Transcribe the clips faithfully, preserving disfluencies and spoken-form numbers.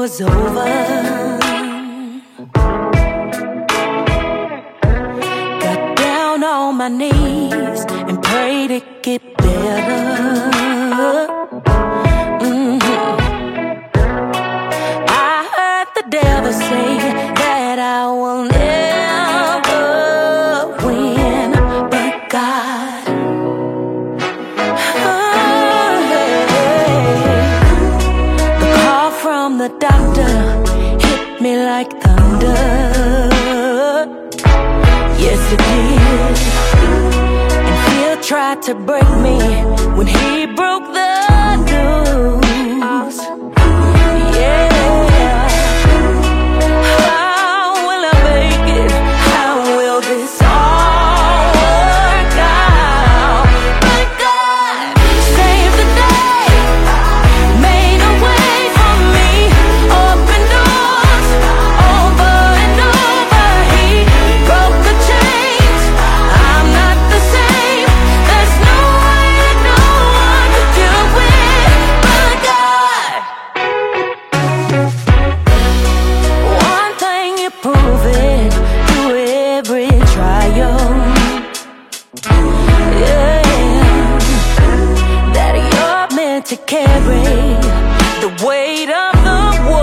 was over. Got down on my knees and prayed it get better. Mm-hmm. I heard the devil say that I will never win, but God. Oh, hey. The call from the doctor hit me like thunder. Yes, it did. And fear tried to break me when he broke the news. Yeah. How will I make it? How will this all work out? But God saved the day, made a way for me, opened doors over and over. He broke the chains. I'm not the same. There's no way that no one could do it but God. One thing you prove it through every trial, yeah, that you're meant to carry the weight of the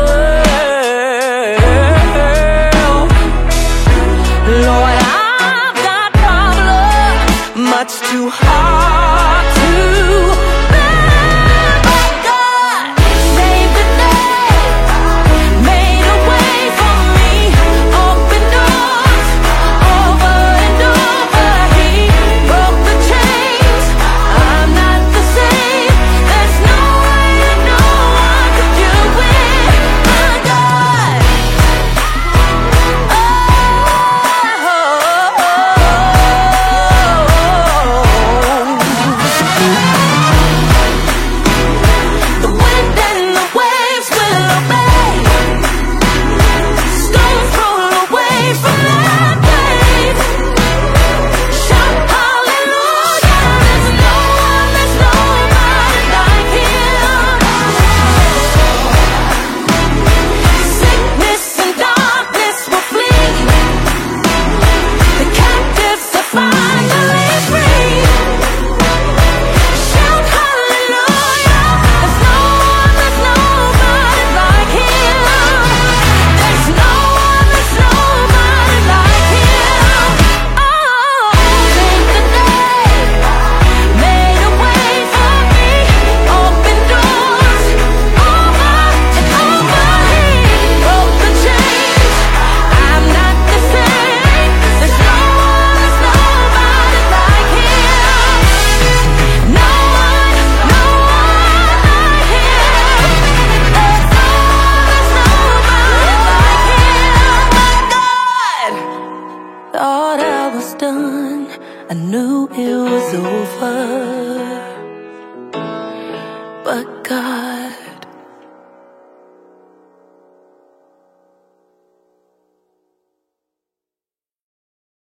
world. Lord, I've got problems much too hard to bear, but God saved the day, made a way for me, opened doors over and over. He broke the chains. I'm not the same. There's no way that no one could do it but God. The wind and the waves will obey. Stones roll away from their graves. Shout hallelujah. There's no one, there's nobody like Him. Sickness and darkness will flee. The captives are finally free. Shout hallelujah. There's no one, there's nobody like Him. There's no one, there's nobody like Him. Oh, saved the day, made a way for me, opened doors over and over. He broke the chains. I'm not the same. There's no one, there's nobody like Him. No one, no one like Him. There's no one, there's nobody like Him but God. Thought I was done, I knew it was over, but God.